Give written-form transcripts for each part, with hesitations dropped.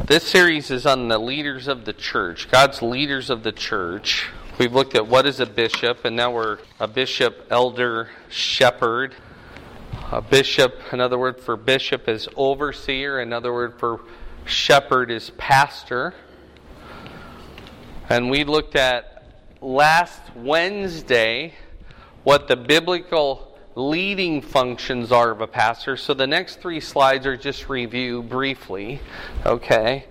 This series is on the leaders of the church, God's leaders of the church. We've looked at what is a bishop, and now we're a bishop, elder, shepherd. A bishop, another word for bishop is overseer, another word for shepherd is pastor. And we looked at last Wednesday what the biblical leading functions are of a pastor. So the next 3 slides are just review briefly. Okay.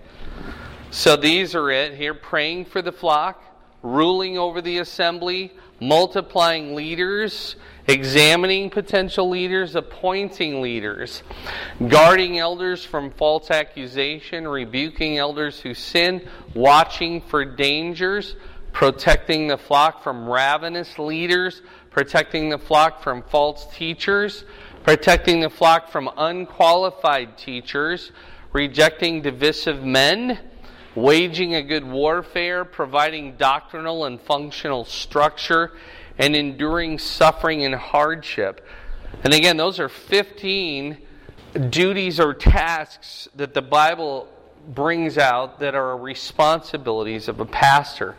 So these are it here: praying for the flock, ruling over the assembly, multiplying leaders, examining potential leaders, appointing leaders, guarding elders from false accusation, rebuking elders who sin, watching for dangers, protecting the flock from ravenous leaders, protecting the flock from false teachers, protecting the flock from unqualified teachers, rejecting divisive men, waging a good warfare, providing doctrinal and functional structure, and enduring suffering and hardship. And again, those are 15 duties or tasks that the Bible brings out that are responsibilities of a pastor.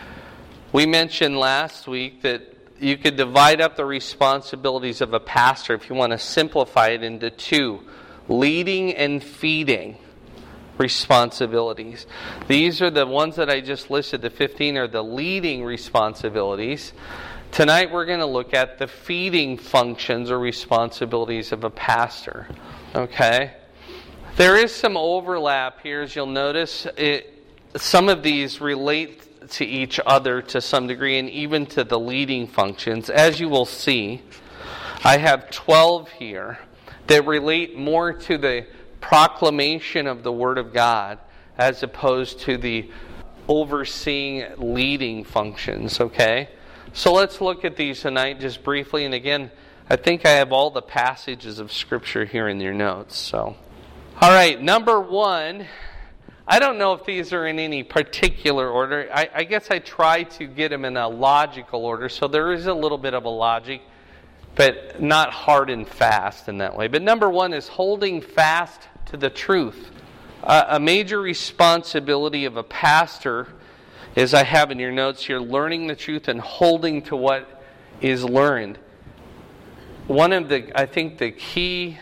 We mentioned last week that you could divide up the responsibilities of a pastor, if you want to simplify it, into 2: leading and feeding responsibilities. These are the ones that I just listed. The 15 are the leading responsibilities. Tonight we're going to look at the feeding functions or responsibilities of a pastor. Okay? There is some overlap here, as you'll notice. Some of these relate to each other to some degree, and even to the leading functions. As you will see, I have 12 here that relate more to the proclamation of the Word of God as opposed to the overseeing leading functions. Okay? So let's look at these tonight just briefly. And again, I think I have all the passages of Scripture here in your notes. So, all right, number 1. I don't know if these are in any particular order. I guess I try to get them in a logical order. So there is a little bit of a logic, but not hard and fast in that way. But number 1 is holding fast to the truth. A major responsibility of a pastor, as I have in your notes here, learning the truth and holding to what is learned. One of the, I think, the key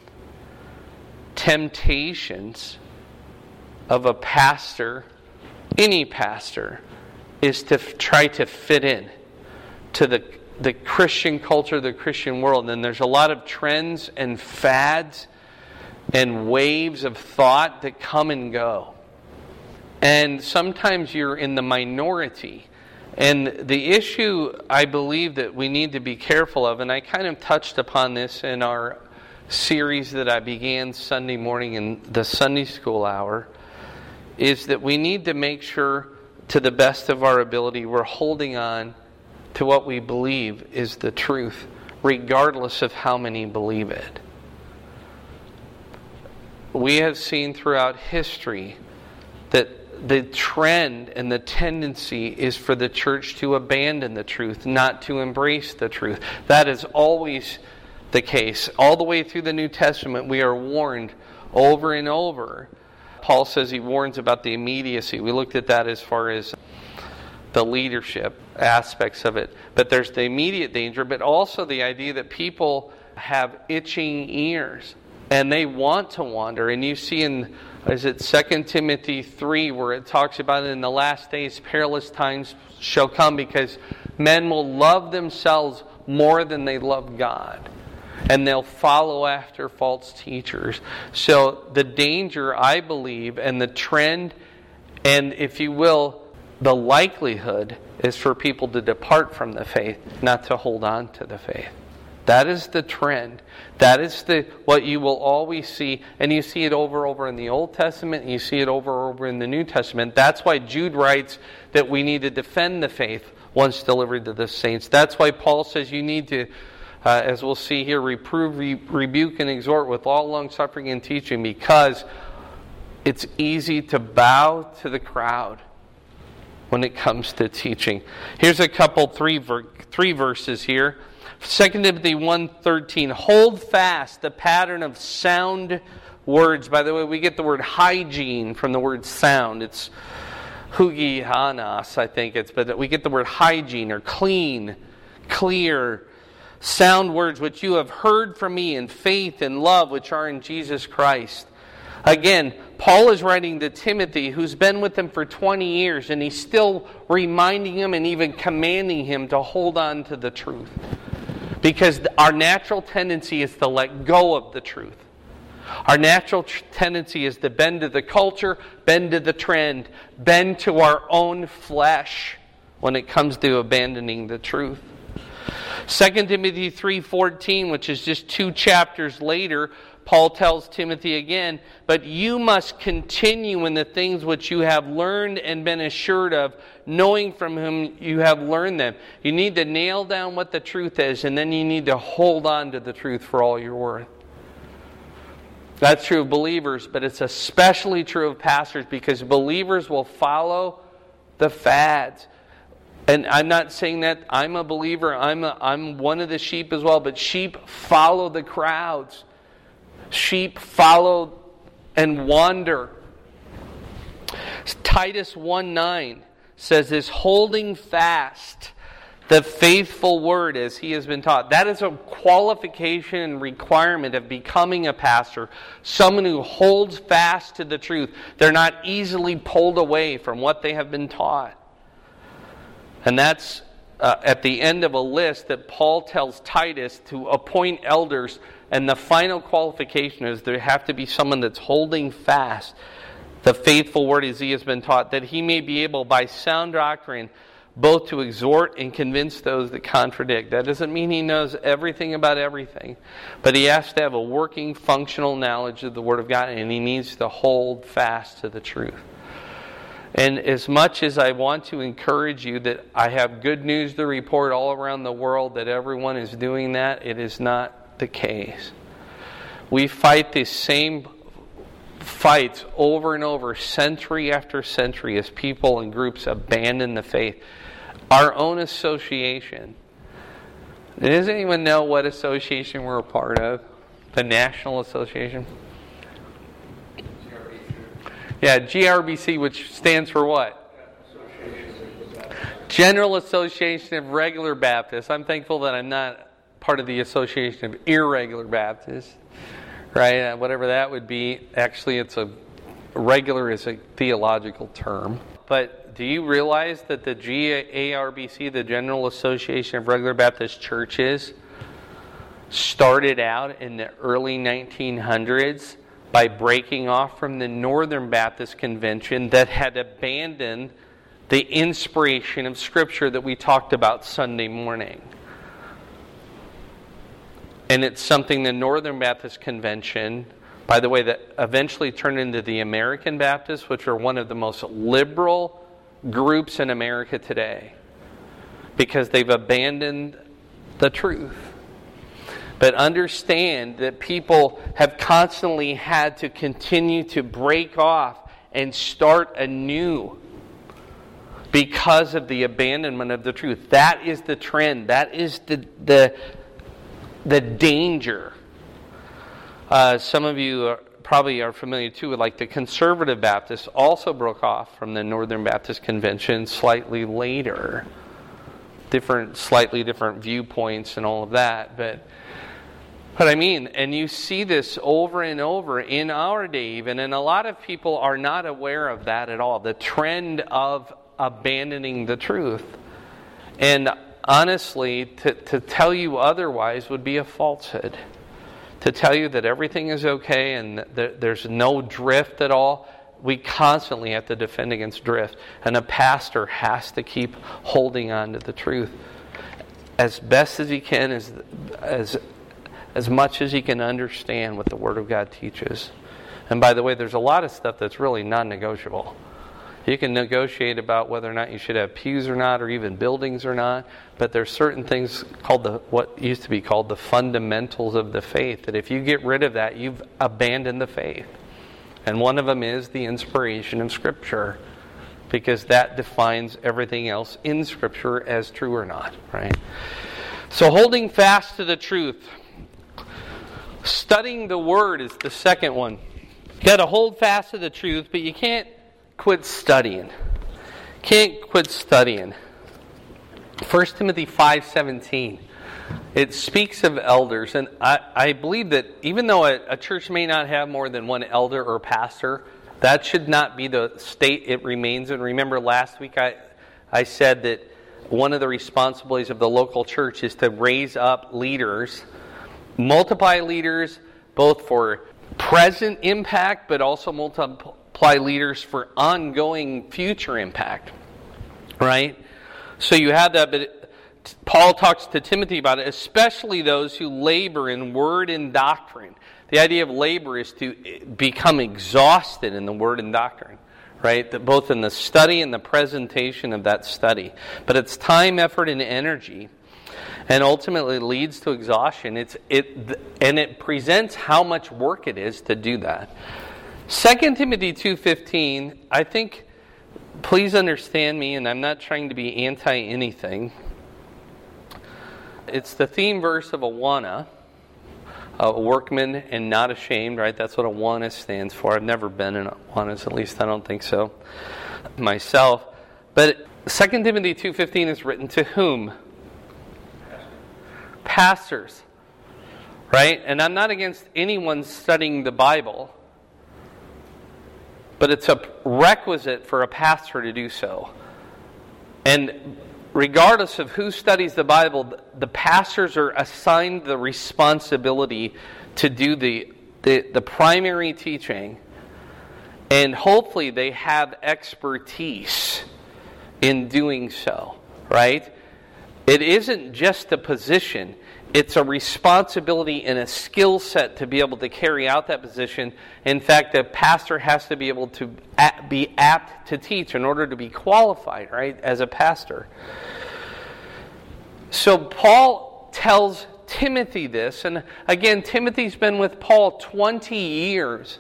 temptations of a pastor, any pastor, is to try to fit in to the Christian culture, the Christian world. And there's a lot of trends and fads and waves of thought that come and go. And sometimes you're in the minority. And the issue I believe that we need to be careful of, and I kind of touched upon this in our series that I began Sunday morning in the Sunday school hour, is that we need to make sure, to the best of our ability, we're holding on to what we believe is the truth, regardless of how many believe it. We have seen throughout history that the trend and the tendency is for the church to abandon the truth, not to embrace the truth. That is always the case. All the way through the New Testament, we are warned over and over. Paul says he warns about the immediacy. We looked at that as far as the leadership aspects of it. But there's the immediate danger, but also the idea that people have itching ears and they want to wander. And you see in, is it 2 Timothy 3, where it talks about in the last days perilous times shall come because men will love themselves more than they love God. And they'll follow after false teachers. So the danger, I believe, and the trend, and if you will, the likelihood is for people to depart from the faith, not to hold on to the faith. That is the trend. That is what you will always see. And you see it over in the Old Testament, and you see it over in the New Testament. That's why Jude writes that we need to defend the faith once delivered to the saints. That's why Paul says you need to, as we'll see here, reprove, rebuke, and exhort with all long-suffering and teaching, because it's easy to bow to the crowd when it comes to teaching. Here's a couple, three verses here. 2 Timothy 1:13, hold fast the pattern of sound words. By the way, we get the word hygiene from the word sound. It's hugianos, I think but we get the word hygiene or clean, clear, sound words which you have heard from me in faith and love which are in Jesus Christ. Again, Paul is writing to Timothy, who's been with him for 20 years, and he's still reminding him and even commanding him to hold on to the truth. Because our natural tendency is to let go of the truth. Our natural tendency is to bend to the culture, bend to the trend, bend to our own flesh when it comes to abandoning the truth. 2 Timothy 3:14, which is just 2 chapters later, Paul tells Timothy again, but you must continue in the things which you have learned and been assured of, knowing from whom you have learned them. You need to nail down what the truth is, and then you need to hold on to the truth for all you're worth. That's true of believers, but it's especially true of pastors, because believers will follow the fads. And I'm not saying that I'm a believer, I'm one of the sheep as well, but sheep follow the crowds. Sheep follow and wander. Titus 1:9 says this, holding fast the faithful word as he has been taught. That is a qualification and requirement of becoming a pastor. Someone who holds fast to the truth. They're not easily pulled away from what they have been taught. And that's at the end of a list that Paul tells Titus to appoint elders. And the final qualification is there have to be someone that's holding fast the faithful word as he has been taught, that he may be able by sound doctrine both to exhort and convince those that contradict. That doesn't mean he knows everything about everything, but he has to have a working, functional knowledge of the Word of God, and he needs to hold fast to the truth. And as much as I want to encourage you that I have good news to report all around the world that everyone is doing that, it is not the case. We fight the same fights over and over, century after century, as people and groups abandon the faith. Our own association. Does anyone know what association we're a part of? The National Association? Yeah, GRBC, which stands for what? General Association of Regular Baptists. I'm thankful that I'm not part of the Association of Irregular Baptists, right? Whatever that would be. Actually, regular is a theological term. But do you realize that the GARBC, the General Association of Regular Baptist Churches, started out in the early 1900s by breaking off from the Northern Baptist Convention that had abandoned the inspiration of Scripture that we talked about Sunday morning. And it's something the Northern Baptist Convention, by the way, that eventually turned into the American Baptists, which are one of the most liberal groups in America today, because they've abandoned the truth. But understand that people have constantly had to continue to break off and start anew because of the abandonment of the truth. That is the trend. That is the danger. Some of you probably are familiar too with, like, the Conservative Baptists also broke off from the Northern Baptist Convention slightly later. Slightly different viewpoints and all of that. But I mean, and you see this over and over in our day even, and a lot of people are not aware of that at all. The trend of abandoning the truth. And honestly, to tell you otherwise would be a falsehood. To tell you that everything is okay and that there's no drift at all, we constantly have to defend against drift. And a pastor has to keep holding on to the truth as best as he can, as much as he can understand what the Word of God teaches. And by the way, there's a lot of stuff that's really non-negotiable. You can negotiate about whether or not you should have pews or not, or even buildings or not, but there's certain things called what used to be called the fundamentals of the faith, that if you get rid of that, you've abandoned the faith. And one of them is the inspiration of Scripture, because that defines everything else in Scripture as true or not, right? So holding fast to the truth. Studying the Word is the second one. You got to hold fast to the truth, but you can't quit studying. Can't quit studying. 1 Timothy 5:17. It speaks of elders, and I believe that even though a church may not have more than one elder or pastor, that should not be the state it remains in. Remember last week I said that one of the responsibilities of the local church is to raise up leaders, multiply leaders, both for present impact, but also multiply leaders for ongoing future impact. Right? So you have that, but Paul talks to Timothy about it, especially those who labor in word and doctrine. The idea of labor is to become exhausted in the word and doctrine, right? Both in the study and the presentation of that study. But it's time, effort, and energy, and ultimately leads to exhaustion. It presents how much work it is to do that. 2 Timothy 2:15, I think, please understand me, and I'm not trying to be anti-anything. It's the theme verse of Awana, a workman and not ashamed, right? That's what Awana stands for. I've never been in Awanas, at least I don't think so myself. But 2 Timothy 2:15 is written to whom? Pastors, right? And I'm not against anyone studying the Bible, but it's a requisite for a pastor to do so. And regardless of who studies the Bible, the pastors are assigned the responsibility to do the primary teaching, and hopefully they have expertise in doing so, right? It isn't just a position, it's a responsibility and a skill set to be able to carry out that position. In fact, the pastor has to be able to be apt to teach in order to be qualified, right, as a pastor. So Paul tells Timothy this, and again, Timothy's been with Paul 20 years.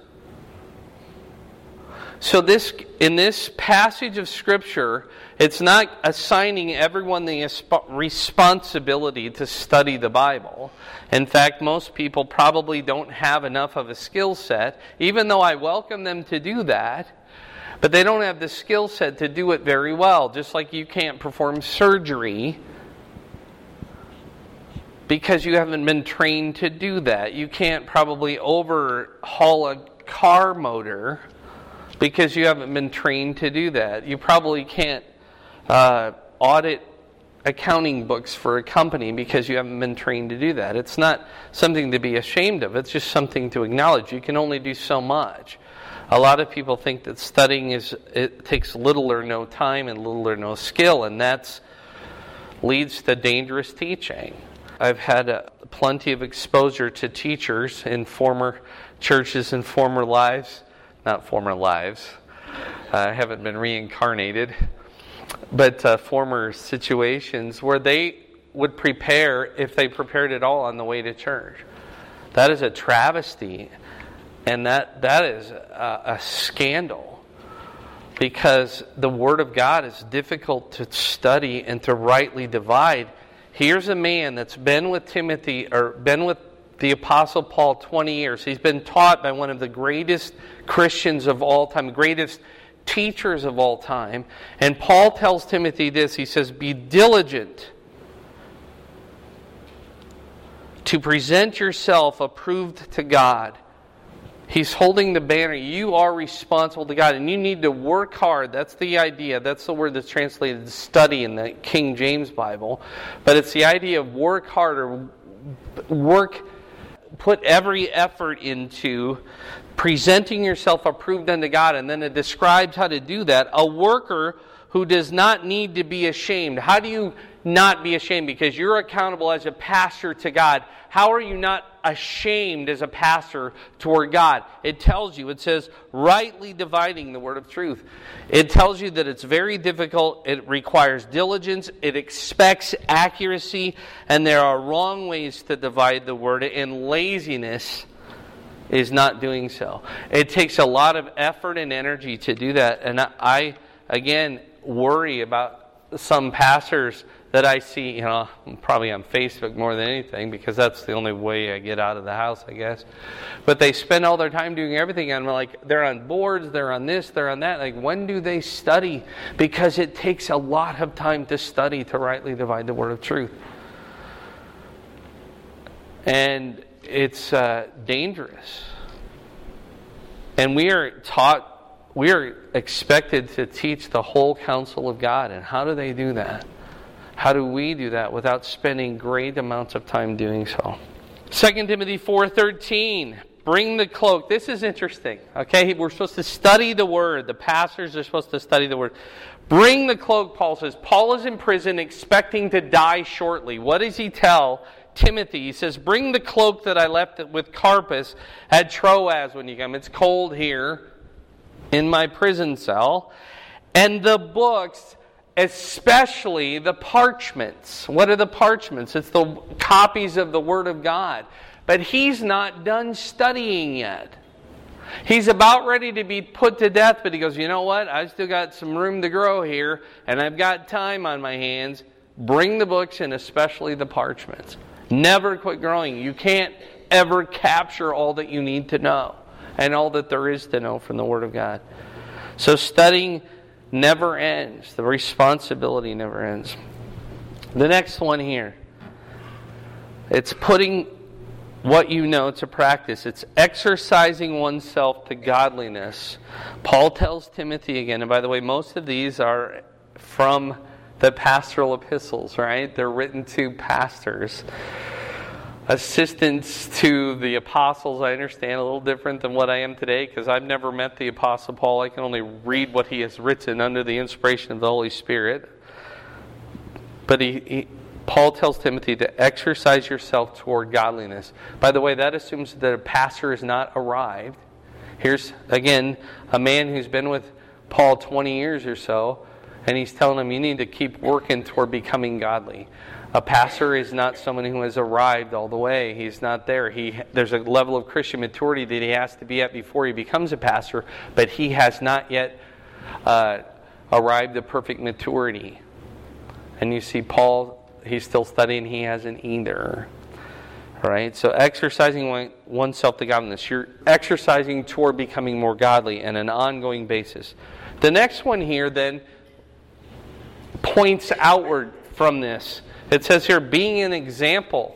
So in this passage of Scripture, it's not assigning everyone the responsibility to study the Bible. In fact, most people probably don't have enough of a skill set, even though I welcome them to do that, but they don't have the skill set to do it very well. Just like you can't perform surgery because you haven't been trained to do that. You can't probably overhaul a car motor because you haven't been trained to do that. You probably can't audit accounting books for a company because you haven't been trained to do that. It's not something to be ashamed of. It's just something to acknowledge. You can only do so much. A lot of people think that studying it takes little or no time and little or no skill, and that leads to dangerous teaching. I've had plenty of exposure to teachers in former churches and former lives. Not former lives. I haven't been reincarnated. But former situations where they would prepare, if they prepared at all, on the way to church. That is a travesty. And that is a scandal. Because the Word of God is difficult to study and to rightly divide. Here's a man that's been with Timothy, or been with the Apostle Paul 20 years. He's been taught by one of the greatest Christians of all time, greatest teachers of all time. And Paul tells Timothy this. He says, be diligent to present yourself approved to God. He's holding the banner. You are responsible to God, and you need to work hard. That's the idea. That's the word that's translated study in the King James Bible. But it's the idea of work hard, or put every effort into presenting yourself approved unto God. And then it describes how to do that. A worker who does not need to be ashamed. How do you not be ashamed? Because you're accountable as a pastor to God. How are you not ashamed as a pastor toward God? It tells you, it says, rightly dividing the word of truth. It tells you that it's very difficult. It requires diligence. It expects accuracy. And there are wrong ways to divide the word. And laziness is not doing so. It takes a lot of effort and energy to do that. And I again, worry about some pastors that I see, probably on Facebook more than anything, because that's the only way I get out of the house, I guess. But they spend all their time doing everything, and they're on boards, they're on this, they're on that. Like, when do they study? Because it takes a lot of time to study to rightly divide the word of truth. And it's dangerous. And we are expected to teach the whole counsel of God. And how do they do that? How do we do that without spending great amounts of time doing so? 2 Timothy 4:13, bring the cloak. This is interesting. Okay, we're supposed to study the Word. The pastors are supposed to study the Word. Bring the cloak, Paul says. Paul is in prison expecting to die shortly. What does he tell Timothy? He says, bring the cloak that I left with Carpus at Troas when you come. It's cold here in my prison cell. And the books, especially the parchments. What are the parchments? It's the copies of the Word of God. But he's not done studying yet. He's about ready to be put to death, but he goes, you know what? I've still got some room to grow here, and I've got time on my hands. Bring the books, and especially the parchments. Never quit growing. You can't ever capture all that you need to know and all that there is to know from the Word of God. So studying never ends. The responsibility never ends. The next one here. It's putting what you know to practice. It's exercising oneself to godliness. Paul tells Timothy again, and by the way, most of these are from the pastoral epistles, right? They're written to pastors. Assistants to the apostles, I understand, a little different than what I am today, because I've never met the Apostle Paul. I can only read what he has written under the inspiration of the Holy Spirit. But Paul tells Timothy to exercise yourself toward godliness. By the way, that assumes that a pastor is not arrived. Here's, again, a man who's been with Paul 20 years or so, and he's telling him you need to keep working toward becoming godly. A pastor is not someone who has arrived all the way. He's not there. There's a level of Christian maturity that he has to be at before he becomes a pastor, but he has not yet arrived at perfect maturity. And you see Paul, he's still studying. He hasn't either. All right? So exercising oneself to godliness. You're exercising toward becoming more godly on an ongoing basis. The next one here then points outward from this. It says here, being an example.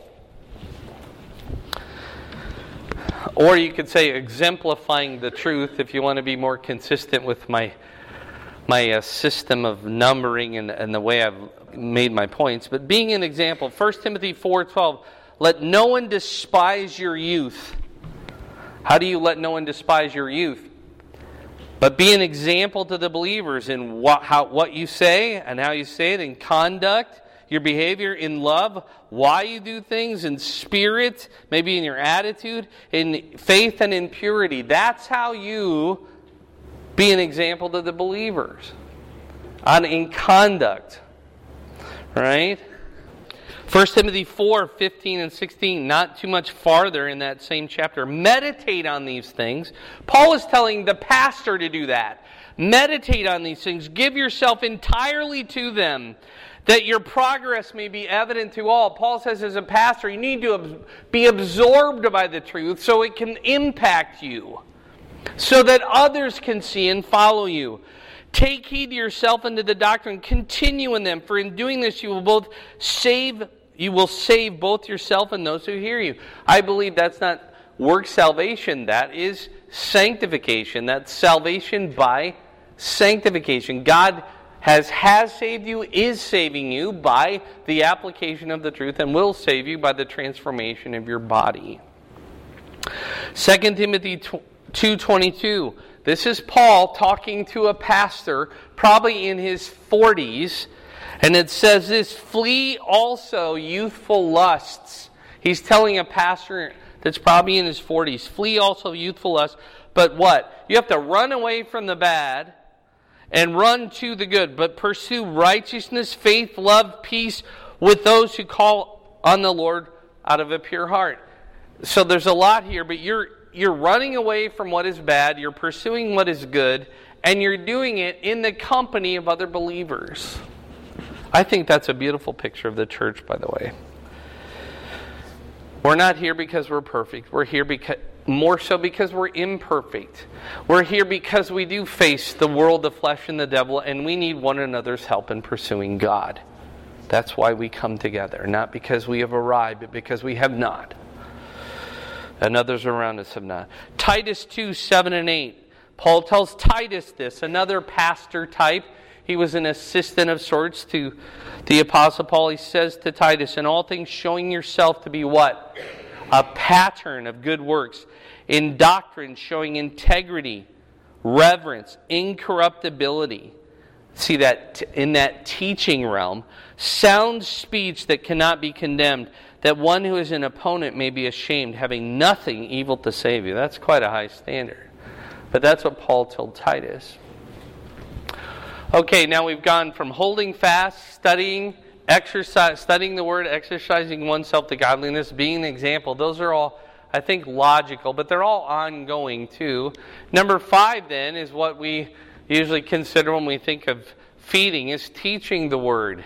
Or you could say exemplifying the truth if you want to be more consistent with my system of numbering and the way I've made my points. But being an example, 1 Timothy 4:12, let no one despise your youth. How do you let no one despise your youth? But be an example to the believers in what you say and how you say it, in conduct, your behavior, in love, why you do things, in spirit, maybe in your attitude, in faith and in purity. That's how you be an example to the believers. In conduct. Right? 1 Timothy 4:15 and 16, not too much farther in that same chapter. Meditate on these things. Paul is telling the pastor to do that. Meditate on these things. Give yourself entirely to them, that your progress may be evident to all. Paul says as a pastor, you need to be absorbed by the truth so it can impact you, so that others can see and follow you. Take heed to yourself and to the doctrine. Continue in them, for in doing this you will save both yourself and those who hear you. I believe that's not work salvation. That is sanctification. That's salvation by sanctification. God has saved you, is saving you by the application of the truth, and will save you by the transformation of your body. 2 Timothy 2:22. This is Paul talking to a pastor, probably in his 40s, and it says this, flee also youthful lusts. He's telling a pastor that's probably in his 40s, flee also youthful lusts, but what? You have to run away from the bad and run to the good, but pursue righteousness, faith, love, peace with those who call on the Lord out of a pure heart. So there's a lot here, but you're running away from what is bad, you're pursuing what is good, and you're doing it in the company of other believers. I think that's a beautiful picture of the church, by the way. We're not here because we're perfect. We're here more so because we're imperfect. We're here because we do face the world, the flesh, and the devil, and we need one another's help in pursuing God. That's why we come together. Not because we have arrived, but because we have not. And others around us have not. Titus 2, 7 and 8. Paul tells Titus this, another pastor type. He was an assistant of sorts to the Apostle Paul. He says to Titus, in all things showing yourself to be what? A pattern of good works. In doctrine showing integrity, reverence, incorruptibility. See that in that teaching realm. Sound speech that cannot be condemned. That one who is an opponent may be ashamed, having nothing evil to say of you. That's quite a high standard. But that's what Paul told Titus. Okay, now we've gone from holding fast, studying the Word, exercising oneself to godliness, being an example. Those are all, I think, logical, but they're all ongoing too. Number 5 then is what we usually consider when we think of feeding, is teaching the Word.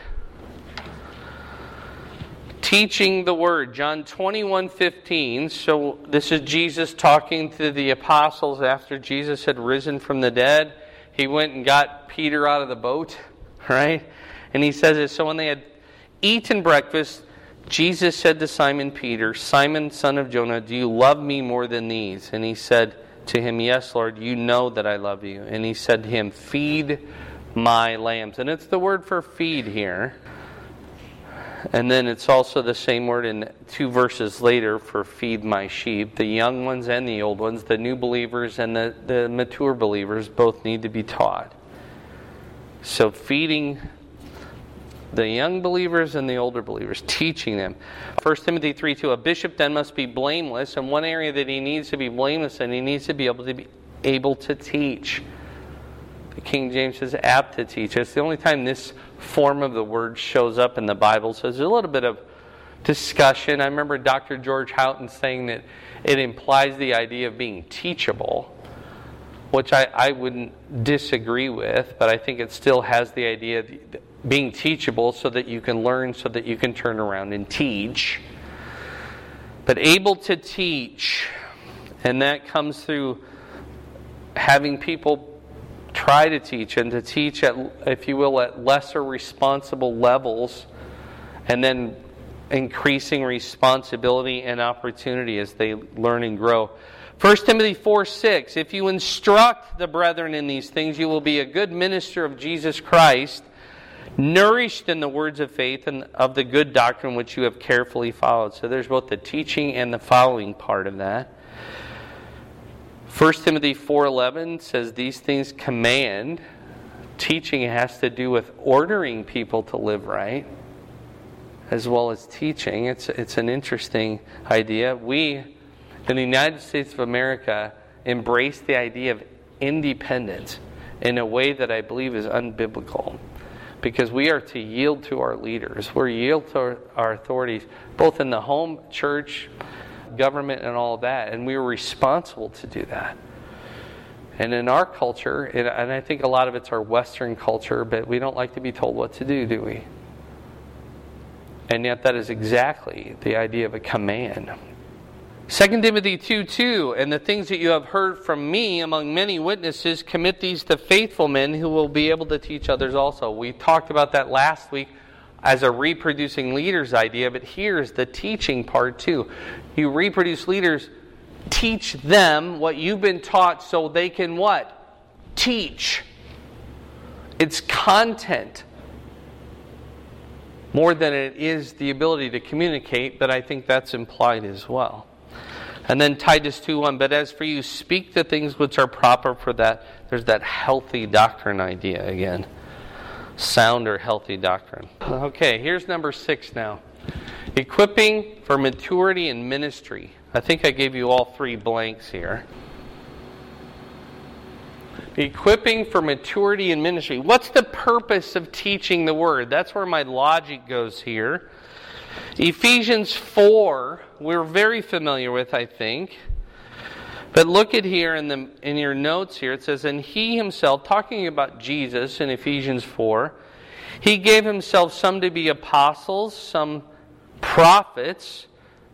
Teaching the Word. John 21:15. So this is Jesus talking to the apostles after Jesus had risen from the dead. He went and got Peter out of the boat, right? And he says it. So when they had eaten breakfast, Jesus said to Simon Peter, Simon, son of Jonah, do you love me more than these? And he said to him, yes, Lord, you know that I love you. And he said to him, feed my lambs. And it's the word for feed here. And then it's also the same word in 2 verses later for feed my sheep. The young ones and the old ones, the new believers and the mature believers both need to be taught. So feeding the young believers and the older believers, teaching them. 1 Timothy 3:2, a bishop then must be blameless. And one area that he needs to be blameless in, he needs to be able to teach. The King James says apt to teach. It's the only time this form of the word shows up in the Bible. So there's a little bit of discussion. I remember Dr. George Houghton saying that it implies the idea of being teachable, which I wouldn't disagree with, but I think it still has the idea of being teachable so that you can learn, so that you can turn around and teach. But able to teach, and that comes through having people try to teach, and to teach at, if you will, at lesser responsible levels, and then increasing responsibility and opportunity as they learn and grow. 1 Timothy 4:6, if you instruct the brethren in these things, you will be a good minister of Jesus Christ, nourished in the words of faith and of the good doctrine which you have carefully followed. So there's both the teaching and the following part of that. 1 Timothy 4:11 says these things command. Teaching has to do with ordering people to live right, as well as teaching. It's an interesting idea. We, in the United States of America, embrace the idea of independence in a way that I believe is unbiblical. Because we are to yield to our leaders. We're yield to our authorities, both in the home, church, government, and all of that. And we are responsible to do that. And in our culture, and I think a lot of it's our Western culture, but we don't like to be told what to do we? And yet that is exactly the idea of a command. 2 Timothy 2:2, and the things that you have heard from me among many witnesses, commit these to faithful men who will be able to teach others also. We talked about that last week as a reproducing leaders idea, but here's the teaching part too. You reproduce leaders, teach them what you've been taught so they can what? Teach. It's content more than it is the ability to communicate, but I think that's implied as well. And then Titus 2:1, but as for you, speak the things which are proper for that. There's that healthy doctrine idea again. Sound or healthy doctrine. Okay, here's number 6 now. Equipping for maturity in ministry. I think I gave you all 3 blanks here. Equipping for maturity in ministry. What's the purpose of teaching the Word? That's where my logic goes here. Ephesians 4, we're very familiar with, I think. But look at here in your notes here. It says, and He Himself, talking about Jesus in Ephesians 4, He gave himself some to be apostles, some prophets.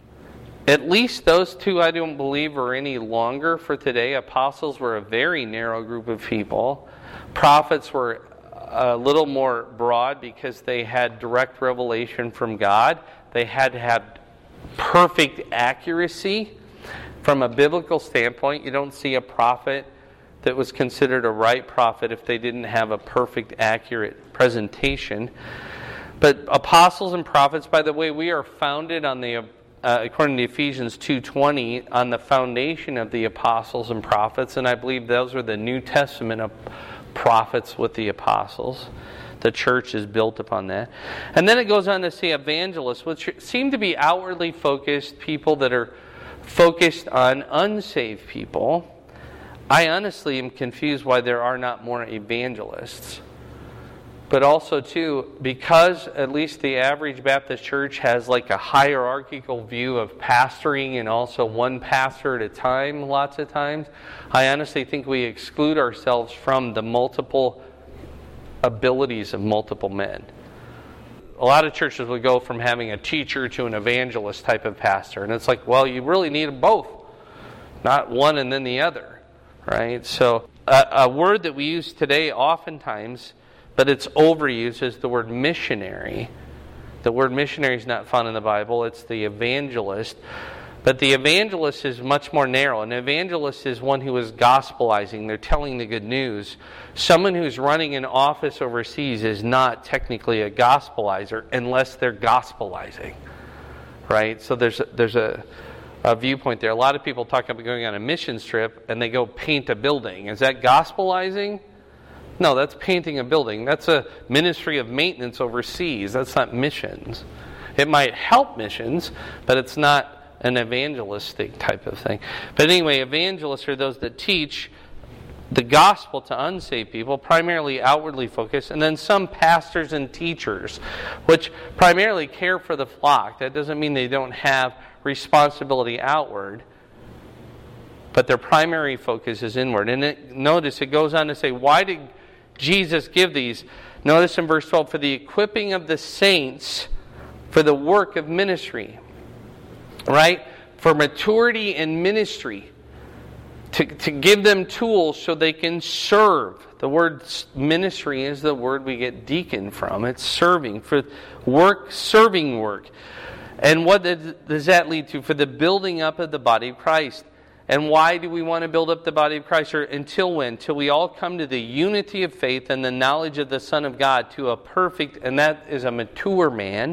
At least those two I don't believe are any longer for today. Apostles were a very narrow group of people. Prophets were a little more broad because they had direct revelation from God. They had to have perfect accuracy. From a biblical standpoint, you don't see a prophet that was considered a right prophet if they didn't have a perfect, accurate presentation. But apostles and prophets, by the way, we are founded on the, according to Ephesians 2:20, on the foundation of the apostles and prophets, and I believe those are the New Testament of prophets with the apostles. The church is built upon that. And then it goes on to say evangelists, which seem to be outwardly focused people that are focused on unsaved people. I honestly am confused why there are not more evangelists. But also, too, because at least the average Baptist church has like a hierarchical view of pastoring and also one pastor at a time lots of times, I honestly think we exclude ourselves from the multiple abilities of multiple men. A lot of churches would go from having a teacher to an evangelist type of pastor. And it's like, well, you really need them both. Not one and then the other. Right? So a word that we use today oftentimes, but it's overused, is the word missionary. The word missionary is not found in the Bible. It's the evangelist. But the evangelist is much more narrow. An evangelist is one who is gospelizing. They're telling the good news. Someone who's running an office overseas is not technically a gospelizer unless they're gospelizing. Right? So there's a viewpoint there. A lot of people talk about going on a mission trip and they go paint a building. Is that gospelizing? No, that's painting a building. That's a ministry of maintenance overseas. That's not missions. It might help missions, but it's not an evangelistic type of thing. But anyway, evangelists are those that teach the gospel to unsaved people, primarily outwardly focused, and then some pastors and teachers, which primarily care for the flock. That doesn't mean they don't have responsibility outward, but their primary focus is inward. And notice it goes on to say, why did Jesus give these? Notice in verse 12, for the equipping of the saints for the work of ministry. Right? For maturity in ministry. To give them tools so they can serve. The word ministry is the word we get deacon from. It's serving. For work, serving work. And what does that lead to? For the building up of the body of Christ. And why do we want to build up the body of Christ? Or until when? Till we all come to the unity of faith and the knowledge of the Son of God, to a perfect, and that is a mature man,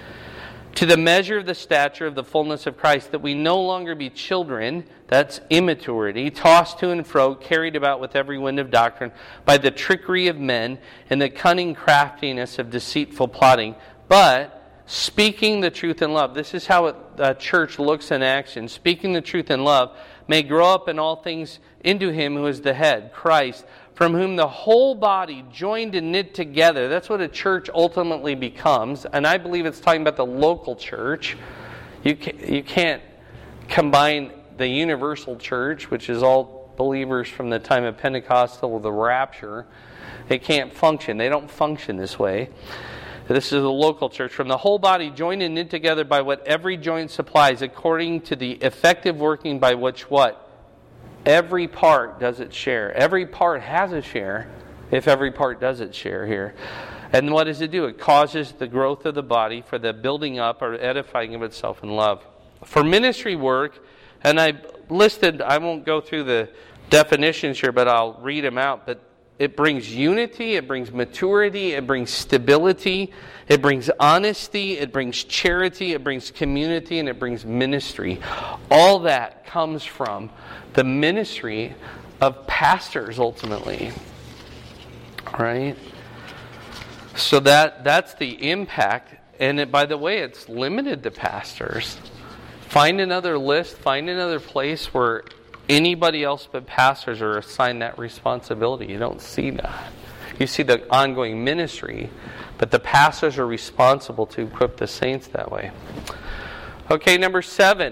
to the measure of the stature of the fullness of Christ, that we no longer be children, that's immaturity, tossed to and fro, carried about with every wind of doctrine, by the trickery of men and the cunning craftiness of deceitful plotting, but speaking the truth in love. This is how a church looks in action. Speaking the truth in love may grow up in all things into Him who is the head, Christ, from whom the whole body, joined and knit together. That's what a church ultimately becomes. And I believe it's talking about the local church. You can't combine the universal church, which is all believers from the time of Pentecost till the rapture. They can't function. They don't function this way. This is a local church. From the whole body, joined and knit together by what every joint supplies, according to the effective working by which what? Every part does its share. Every part has a share if every part does its share here. And what does it do? It causes the growth of the body for the building up or edifying of itself in love. For ministry work, and I listed, I won't go through the definitions here, but I'll read them out. But it brings unity, it brings maturity, it brings stability, it brings honesty, it brings charity, it brings community, and it brings ministry. All that comes from the ministry of pastors ultimately. Right? So that's the impact. And by the way, it's limited to pastors. Find another list, find another place where anybody else but pastors are assigned that responsibility. You don't see that. You see the ongoing ministry, but the pastors are responsible to equip the saints that way. Okay, number 7.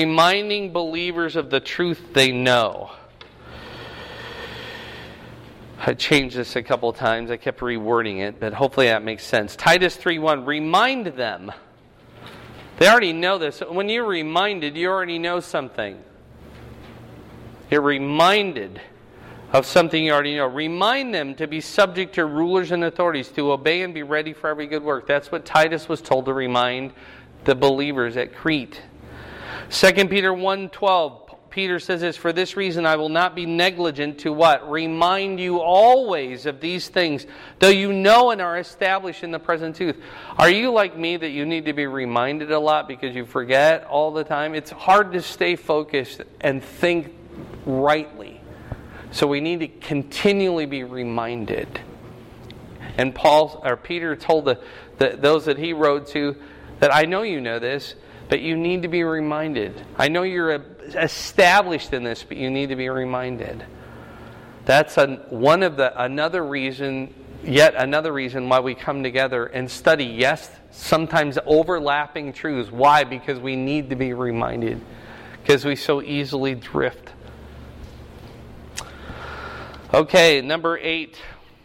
Reminding believers of the truth they know. I changed this a couple of times. I kept rewording it, but hopefully that makes sense. Titus 3:1, remind them. They already know this. When you're reminded, you already know something. You're reminded of something you already know. Remind them to be subject to rulers and authorities, to obey and be ready for every good work. That's what Titus was told to remind the believers at Crete. 2 Peter 1:12, Peter says this, for this reason I will not be negligent to what? Remind you always of these things, though you know and are established in the present truth. Are you like me that you need to be reminded a lot because you forget all the time? It's hard to stay focused and think rightly. So we need to continually be reminded. And Peter told those that he wrote to that I know you know this, but you need to be reminded. I know you're established in this, but you need to be reminded. That's another reason why we come together and study. Yes, sometimes overlapping truths. Why? Because we need to be reminded. Because we so easily drift. Okay, number 8.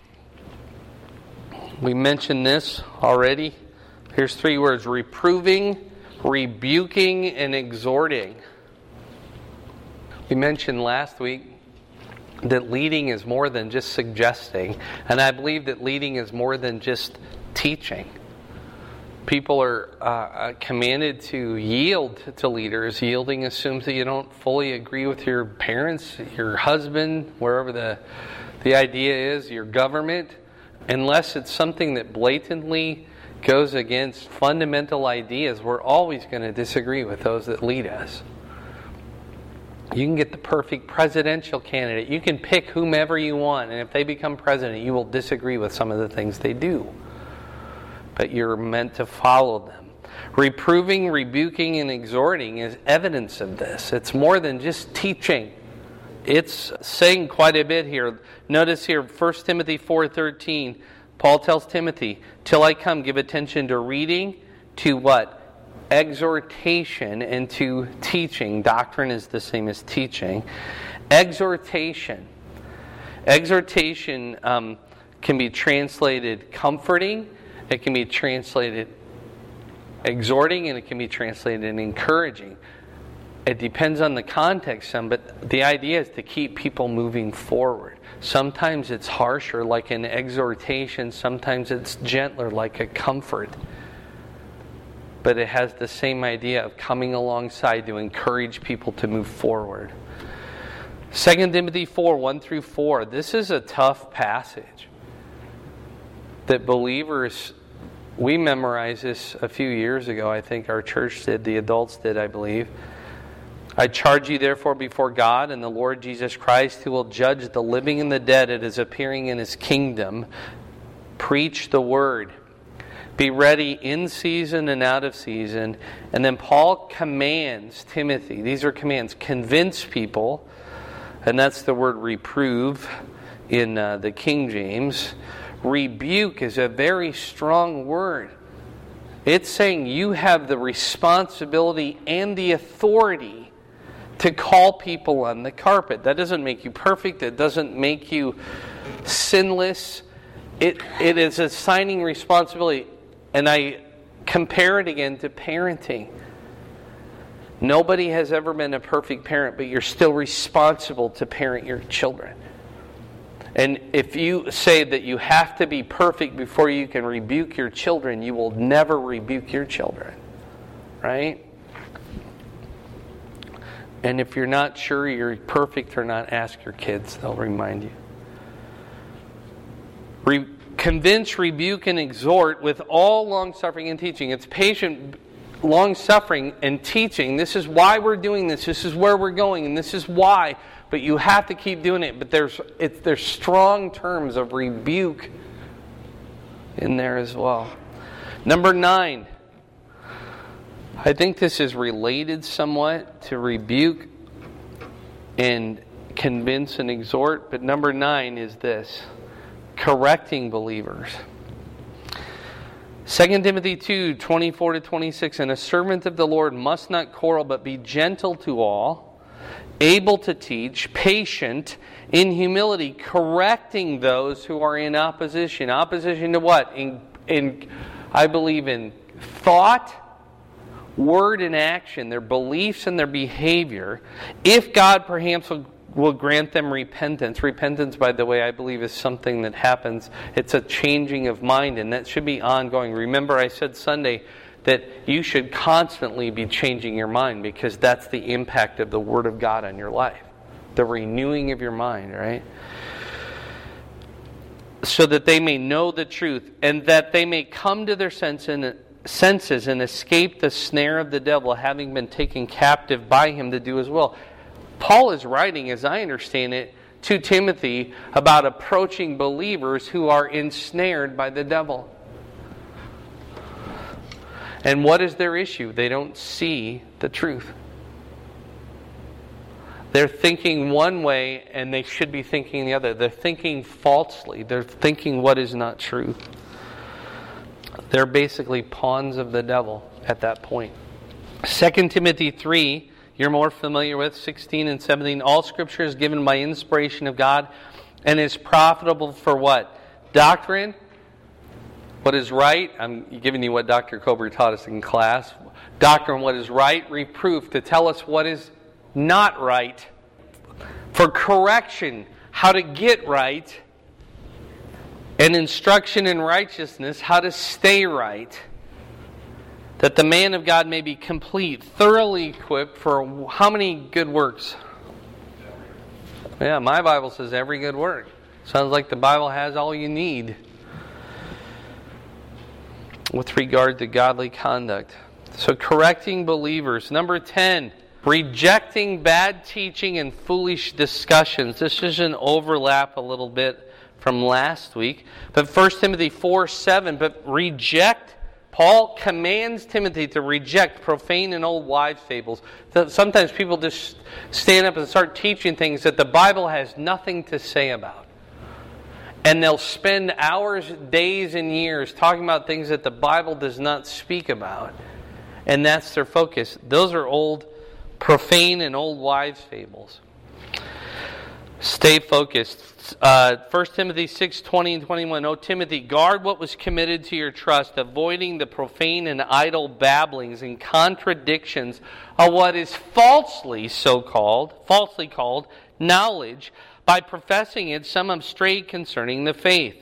We mentioned this already. Here's 3 words: reproving, rebuking, and exhorting. We mentioned last week that leading is more than just suggesting, and I believe that leading is more than just teaching. People are commanded to yield to leaders. Yielding assumes that you don't fully agree with your parents, your husband, wherever the idea is, your government, unless it's something that blatantly goes against fundamental ideas. We're always going to disagree with those that lead us. You can get the perfect presidential candidate. You can pick whomever you want, and if they become president, you will disagree with some of the things they do. But you're meant to follow them. Reproving, rebuking, and exhorting is evidence of this. It's more than just teaching. It's saying quite a bit here. Notice here, 1 Timothy 4:13, Paul tells Timothy, till I come, give attention to reading, to what? Exhortation, and to teaching. Doctrine is the same as teaching. Exhortation. Exhortation can be translated comforting, it can be translated exhorting, and it can be translated encouraging. It depends on the context, but the idea is to keep people moving forward. Sometimes it's harsher, like an exhortation. Sometimes it's gentler, like a comfort. But it has the same idea of coming alongside to encourage people to move forward. 2 Timothy 4:1-4. This is a tough passage that believers, we memorized this a few years ago. I think our church did, the adults did, I believe. I charge you therefore before God and the Lord Jesus Christ, who will judge the living and the dead at his appearing in his kingdom. Preach the word. Be ready in season and out of season. And then Paul commands Timothy. These are commands. Convince people. And that's the word reprove in the King James. Rebuke is a very strong word. It's saying you have the responsibility and the authority to call people on the carpet. That doesn't make you perfect. It doesn't make you sinless. It is assigning responsibility. And I compare it again to parenting. Nobody has ever been a perfect parent, but you're still responsible to parent your children. And if you say that you have to be perfect before you can rebuke your children, you will never rebuke your children. Right? And if you're not sure you're perfect or not, ask your kids. They'll remind you. Convince, rebuke, and exhort with all long-suffering and teaching. It's patient, long-suffering, and teaching. This is why we're doing this. This is where we're going, and this is why. But you have to keep doing it. But there's strong terms of rebuke in there as well. Number 9. I think this is related somewhat to rebuke and convince and exhort. But number 9 is this: correcting believers. 2 Timothy 2:24-26. And a servant of the Lord must not quarrel, but be gentle to all, able to teach, patient, in humility, correcting those who are in opposition. Opposition to what? I believe in thought, word, and action, their beliefs and their behavior. If God perhaps will grant them repentance. Repentance, by the way, I believe is something that happens. It's a changing of mind, and that should be ongoing. Remember, I said Sunday that you should constantly be changing your mind, because that's the impact of the Word of God on your life. The renewing of your mind, right? So that they may know the truth, and that they may come to their senses and escape the snare of the devil, having been taken captive by him to do his will. Paul is writing, as I understand it, to Timothy about approaching believers who are ensnared by the devil. And what is their issue? They don't see the truth. They're thinking one way and they should be thinking the other. They're thinking falsely. They're thinking what is not true. They're basically pawns of the devil at that point. 2 Timothy 3, you're more familiar with, 16 and 17. All Scripture is given by inspiration of God and is profitable for what? Doctrine, what is right. I'm giving you what Dr. Kober taught us in class. Doctrine, what is right. Reproof, to tell us what is not right. For correction, how to get right. And instruction in righteousness, how to stay right. That the man of God may be complete, thoroughly equipped for how many good works? Yeah, my Bible says every good work. Sounds like the Bible has all you need with regard to godly conduct. So correcting believers. Number 10, rejecting bad teaching and foolish discussions. This is an overlap a little bit from last week. But 1 Timothy 4:7, but reject. Paul commands Timothy to reject profane and old wives' fables. Sometimes people just stand up and start teaching things that the Bible has nothing to say about. And they'll spend hours, days, and years talking about things that the Bible does not speak about. And that's their focus. Those are old, profane, and old wives' fables. Stay focused. 1 Timothy 6:20 and 21. O Timothy, guard what was committed to your trust, avoiding the profane and idle babblings and contradictions of what is falsely called knowledge, by professing it some have strayed concerning the faith.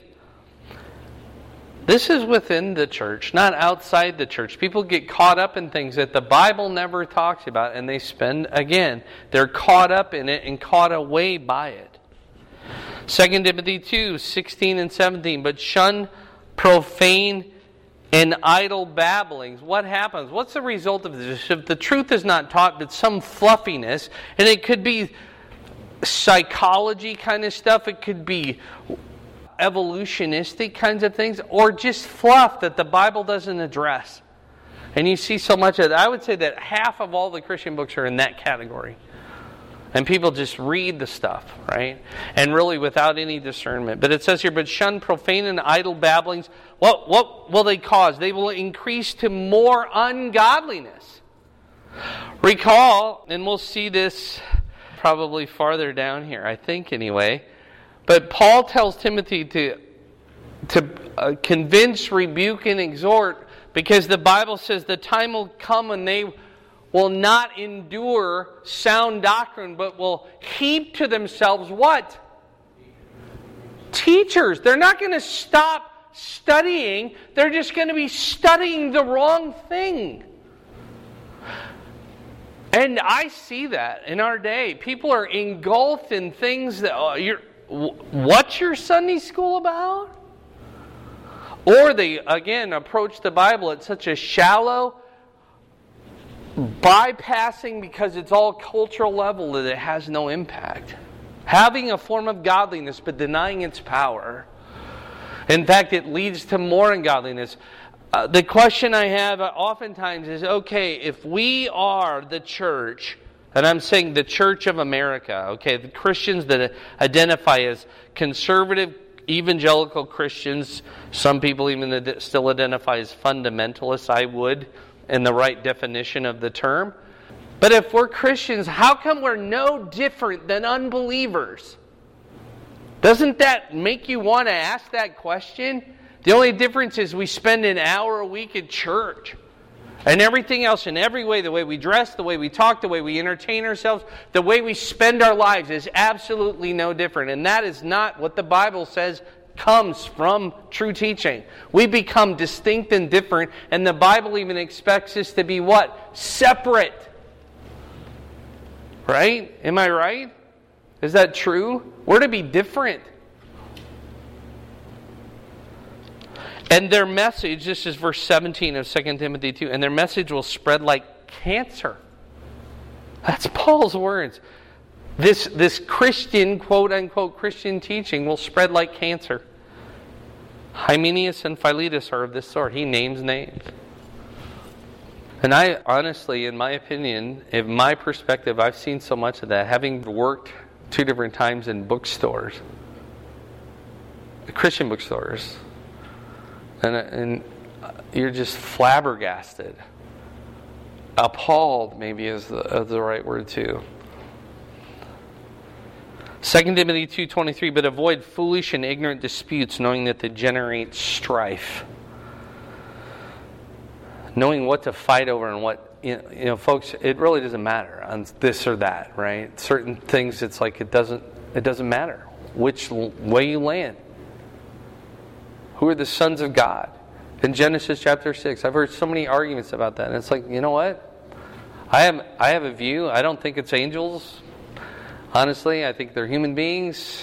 This is within the church, not outside the church. People get caught up in things that the Bible never talks about, and they're caught up in it and caught away by it. 2 Timothy 2:16 and 17, but shun profane and idle babblings. What happens? What's the result of this? If the truth is not taught, but some fluffiness, and it could be psychology kind of stuff, it could be evolutionistic kinds of things, or just fluff that the Bible doesn't address. And you see so much of that. I would say that half of all the Christian books are in that category. And people just read the stuff, right? And really without any discernment. But it says here, but shun profane and idle babblings. What will they cause? They will increase to more ungodliness. Recall, and we'll see this probably farther down here, I think anyway. But Paul tells Timothy to convince, rebuke, and exhort, because the Bible says the time will come when they will not endure sound doctrine, but will heap to themselves what? Teachers. They're not going to stop studying. They're just going to be studying the wrong thing. And I see that in our day. People are engulfed in things that... what's your Sunday school about? Or they, again, approach the Bible at such a shallow, bypassing because it's all cultural level that it has no impact. Having a form of godliness but denying its power. In fact, it leads to more ungodliness. The question I have oftentimes is, okay, if we are the church, and I'm saying the Church of America, okay, the Christians that identify as conservative, evangelical Christians, some people even still identify as fundamentalists, I would, in the right definition of the term. But if we're Christians, how come we're no different than unbelievers? Doesn't that make you want to ask that question? The only difference is we spend an hour a week at church. And everything else, in every way, the way we dress, the way we talk, the way we entertain ourselves, the way we spend our lives is absolutely no different. And that is not what the Bible says comes from true teaching. We become distinct and different, and the Bible even expects us to be what? Separate. Right? Am I right? Is that true? We're to be different. And their message, this is verse 17 of 2 Timothy 2, and their message will spread like cancer. That's Paul's words. This Christian, quote-unquote Christian teaching will spread like cancer. Hymenaeus and Philetus are of this sort. He names names. And I honestly, in my opinion, in my perspective, I've seen so much of that. Having worked 2 different times in bookstores, Christian bookstores, and you're just flabbergasted. Appalled, maybe is the right word too. 2 Timothy 2:23, but avoid foolish and ignorant disputes, knowing that they generate strife. Knowing what to fight over and what, you know, folks, it really doesn't matter on this or that, right? Certain things, it's like it doesn't matter which way you land. Who are the sons of God? In Genesis chapter 6, I've heard so many arguments about that. And it's like, you know what? I have a view. I don't think it's angels. Honestly, I think they're human beings.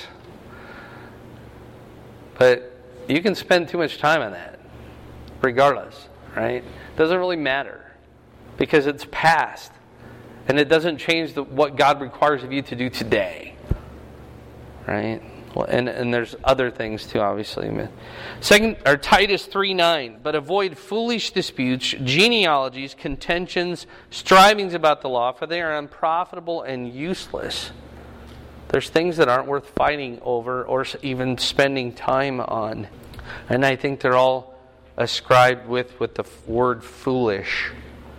But you can spend too much time on that, regardless, right? Doesn't really matter. Because it's past. And it doesn't change what God requires of you to do today. Right? Well, and there's other things too, obviously. Titus 3:9. But avoid foolish disputes, genealogies, contentions, strivings about the law, for they are unprofitable and useless. There's things that aren't worth fighting over or even spending time on. And I think they're all ascribed with the word foolish.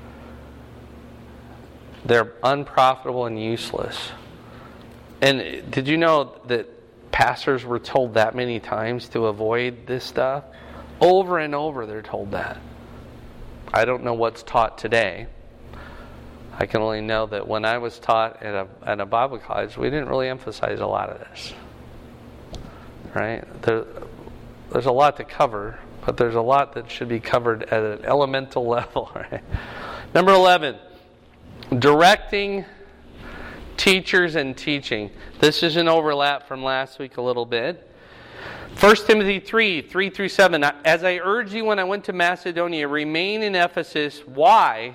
They're unprofitable and useless. And did you know that pastors were told that many times to avoid this stuff? Over and over they're told that. I don't know what's taught today. I can only know that when I was taught at a Bible college, we didn't really emphasize a lot of this. Right? There's a lot to cover, but there's a lot that should be covered at an elemental level. Right? Number 11, directing teachers and teaching. This is an overlap from last week a little bit. 1 Timothy 3:3-7. As I urged you when I went to Macedonia, remain in Ephesus. Why?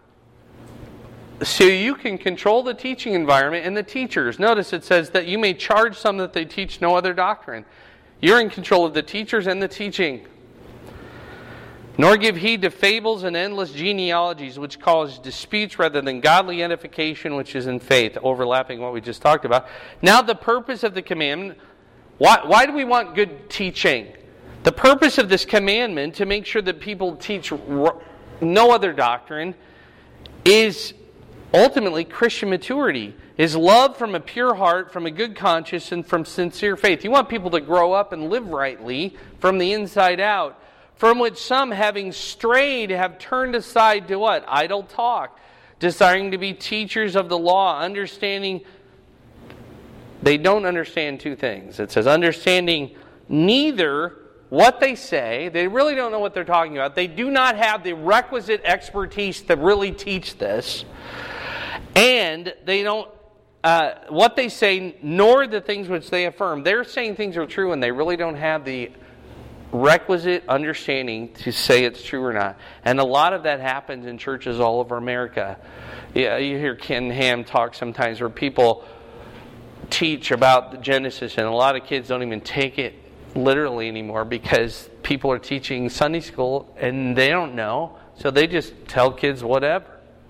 So you can control the teaching environment and the teachers. Notice it says that you may charge some that they teach no other doctrine. You're in control of the teachers and the teaching. Nor give heed to fables and endless genealogies, which cause disputes rather than godly edification, which is in faith, overlapping what we just talked about. Now the purpose of the commandment, why do we want good teaching? The purpose of this commandment, to make sure that people teach no other doctrine, is ultimately Christian maturity, is love from a pure heart, from a good conscience, and from sincere faith. You want people to grow up and live rightly from the inside out. From which some, having strayed, have turned aside to what? Idle talk, desiring to be teachers of the law, understanding. They don't understand two things. It says, understanding neither what they say. They really don't know what they're talking about. They do not have the requisite expertise to really teach this. And they don't, what they say, nor the things which they affirm. They're saying things are true and they really don't have the requisite understanding to say it's true or not. And a lot of that happens in churches all over America. Yeah, you hear Ken Ham talk sometimes where people teach about the Genesis and a lot of kids don't even take it literally anymore because people are teaching Sunday school and they don't know, so they just tell kids whatever.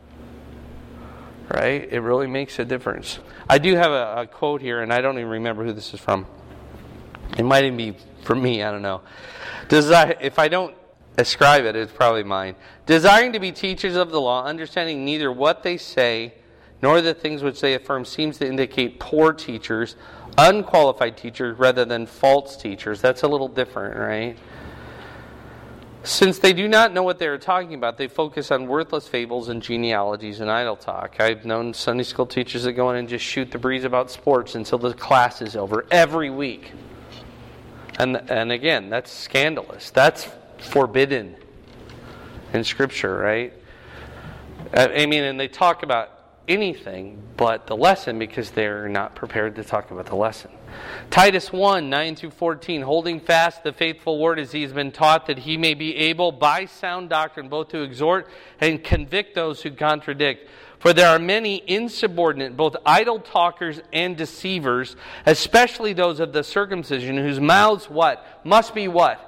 Right? It really makes a difference. I do have a quote here, and I don't even remember who this is from. It might even be from me, I don't know. If I don't ascribe it, it's probably mine. Desiring to be teachers of the law, understanding neither what they say nor the things which they affirm, seems to indicate poor teachers, unqualified teachers, rather than false teachers. That's a little different, right? Since they do not know what they are talking about, they focus on worthless fables and genealogies and idle talk. I've known Sunday school teachers that go in and just shoot the breeze about sports until the class is over every week. And again, that's scandalous. That's forbidden in Scripture, right? I mean, and they talk about anything but the lesson because they're not prepared to talk about the lesson. Titus 1, 9-14, holding fast the faithful word as he has been taught, that he may be able by sound doctrine both to exhort and convict those who contradict. For there are many insubordinate, both idle talkers and deceivers, especially those of the circumcision, whose mouths what? Must be what?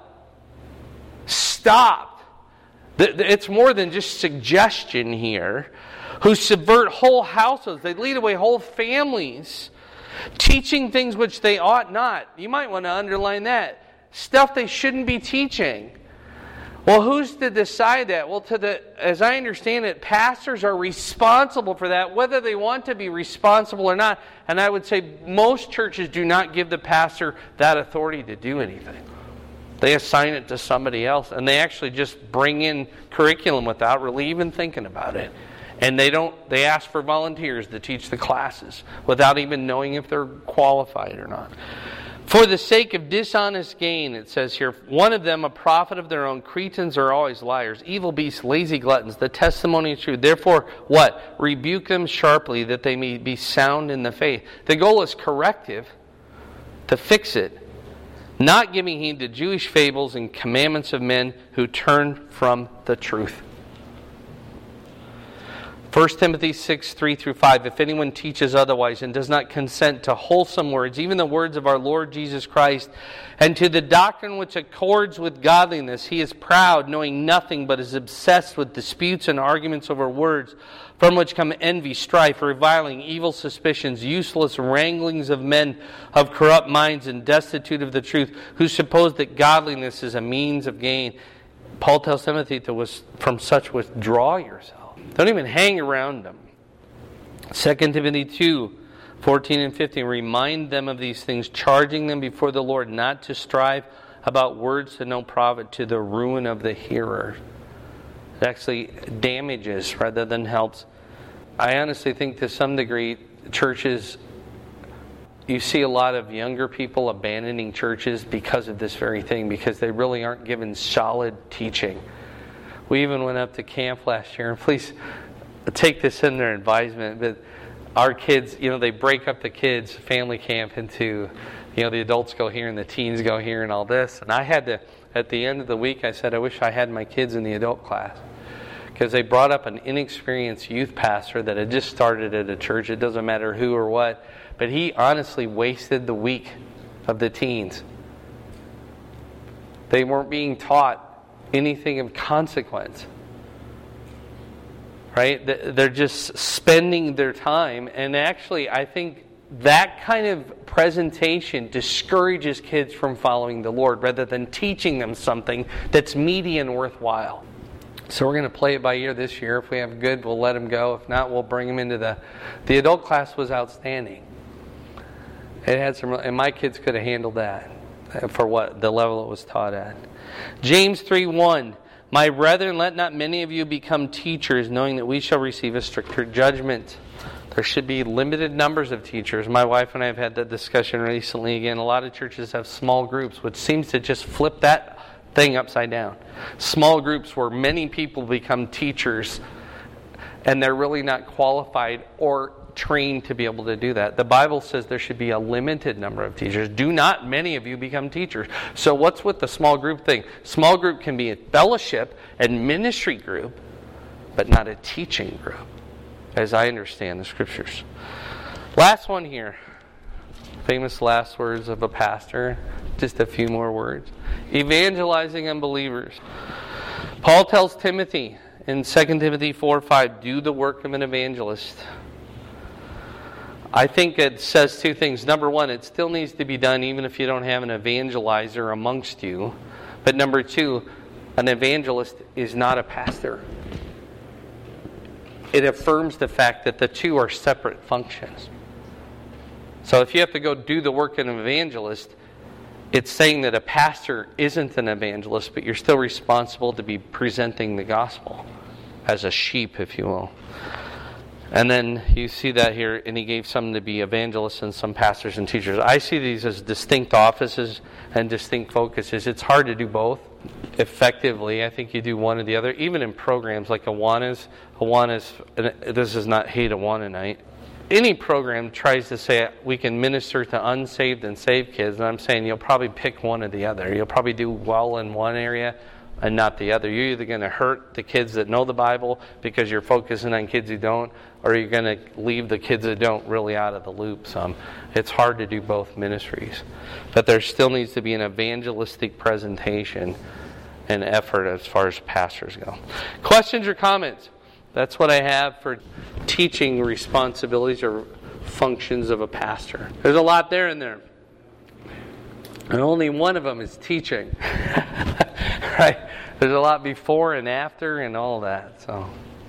Stopped. It's more than just suggestion here. Who subvert whole households. They lead away whole families, teaching things which they ought not. You might want to underline that. Stuff they shouldn't be teaching. Well, who's to decide that? Well, as I understand it, pastors are responsible for that, whether they want to be responsible or not. And I would say most churches do not give the pastor that authority to do anything. They assign it to somebody else, and they actually just bring in curriculum without really even thinking about it. And they ask for volunteers to teach the classes without even knowing if they're qualified or not. For the sake of dishonest gain, it says here, one of them a prophet of their own. Cretans are always liars, evil beasts, lazy gluttons. The testimony is true. Therefore, what? Rebuke them sharply, that they may be sound in the faith. The goal is corrective, to fix it, not giving heed to Jewish fables and commandments of men who turn from the truth. 1 Timothy 6, 3-5, if anyone teaches otherwise and does not consent to wholesome words, even the words of our Lord Jesus Christ, and to the doctrine which accords with godliness, he is proud, knowing nothing, but is obsessed with disputes and arguments over words, from which come envy, strife, reviling, evil suspicions, useless wranglings of men of corrupt minds and destitute of the truth, who suppose that godliness is a means of gain. Paul tells Timothy to from such withdraw yourself. Don't even hang around them. 2 Timothy 2, 14 and 15. Remind them of these things, charging them before the Lord not to strive about words to no profit, to the ruin of the hearer. It actually damages rather than helps. I honestly think to some degree, churches, you see a lot of younger people abandoning churches because of this very thing, because they really aren't given solid teaching. We even went up to camp last year, and please take this in their advisement, but our kids, they break up the kids' family camp into, the adults go here and the teens go here and all this. And I had to, at the end of the week, I said, I wish I had my kids in the adult class. Because they brought up an inexperienced youth pastor that had just started at a church. It doesn't matter who or what. But he honestly wasted the week of the teens. They weren't being taught anything of consequence, right? They're just spending their time, and actually I think that kind of presentation discourages kids from following the Lord rather than teaching them something that's meaty and worthwhile. So we're going to play it by ear this year. If we have good, we'll let them go. If not, we'll bring them into the adult class. Was outstanding. It had some, and my kids could have handled that for what the level it was taught at. James 3:1, my brethren, let not many of you become teachers, knowing that we shall receive a stricter judgment. There should be limited numbers of teachers. My wife and I have had that discussion recently. Again, a lot of churches have small groups, which seems to just flip that thing upside down. Small groups where many people become teachers, and they're really not qualified or trained to be able to do that. The Bible says there should be a limited number of teachers. Do not many of you become teachers. So what's with the small group thing? Small group can be a fellowship and ministry group, but not a teaching group, as I understand the Scriptures. Last one here. Famous last words of a pastor. Just a few more words. Evangelizing unbelievers. Paul tells Timothy in 2 Timothy 4:5, do the work of an evangelist. I think it says two things. Number one, it still needs to be done even if you don't have an evangelizer amongst you. But number two, An evangelist is not a pastor. It affirms the fact that the two are separate functions. So if you have to go do the work of an evangelist, it's saying that a pastor isn't an evangelist, but you're still responsible to be presenting the gospel as a sheep, if you will. And then you see that here, and he gave some to be evangelists and some pastors and teachers. I see these as distinct offices and distinct focuses. It's hard to do both effectively. I think you do one or the other. Even in programs like Awanas, this is not hate Awana night. Any program tries to say we can minister to unsaved and saved kids, and I'm saying you'll probably pick one or the other. You'll probably do well in one area and not the other. You're either going to hurt the kids that know the Bible because you're focusing on kids who don't, or you're going to leave the kids that don't really out of the loop some. It's hard to do both ministries. But there still needs to be an evangelistic presentation and effort as far as pastors go. Questions or comments? That's what I have for teaching responsibilities or functions of a pastor. There's a lot there in there. And only one of them is teaching. Right? There's a lot before and after and all that. So,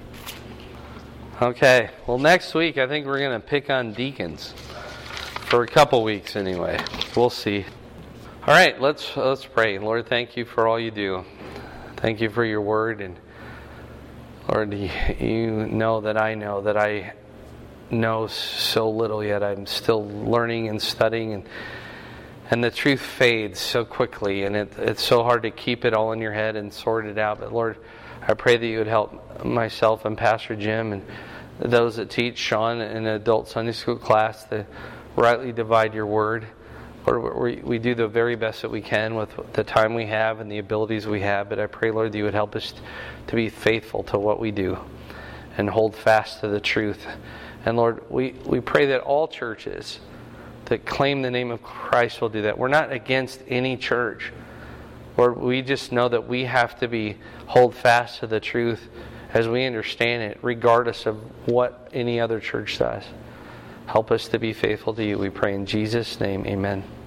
okay. Well, next week I think we're going to pick on deacons for a couple weeks anyway. We'll see. All right. Let's pray. Lord, thank you for all you do. Thank you for your word, and Lord, you know that I know so little yet. I'm still learning and studying, and the truth fades so quickly, and it's so hard to keep it all in your head and sort it out. But Lord, I pray that you would help myself and Pastor Jim and those that teach, Sean, in an adult Sunday school class, to rightly divide your word. Lord, we do the very best that we can with the time we have and the abilities we have, but I pray, Lord, that you would help us to be faithful to what we do and hold fast to the truth. And Lord, we pray that all churches that claim the name of Christ will do that. We're not against any church. Lord, we just know that we have to hold fast to the truth as we understand it, regardless of what any other church does. Help us to be faithful to you, we pray in Jesus' name, amen.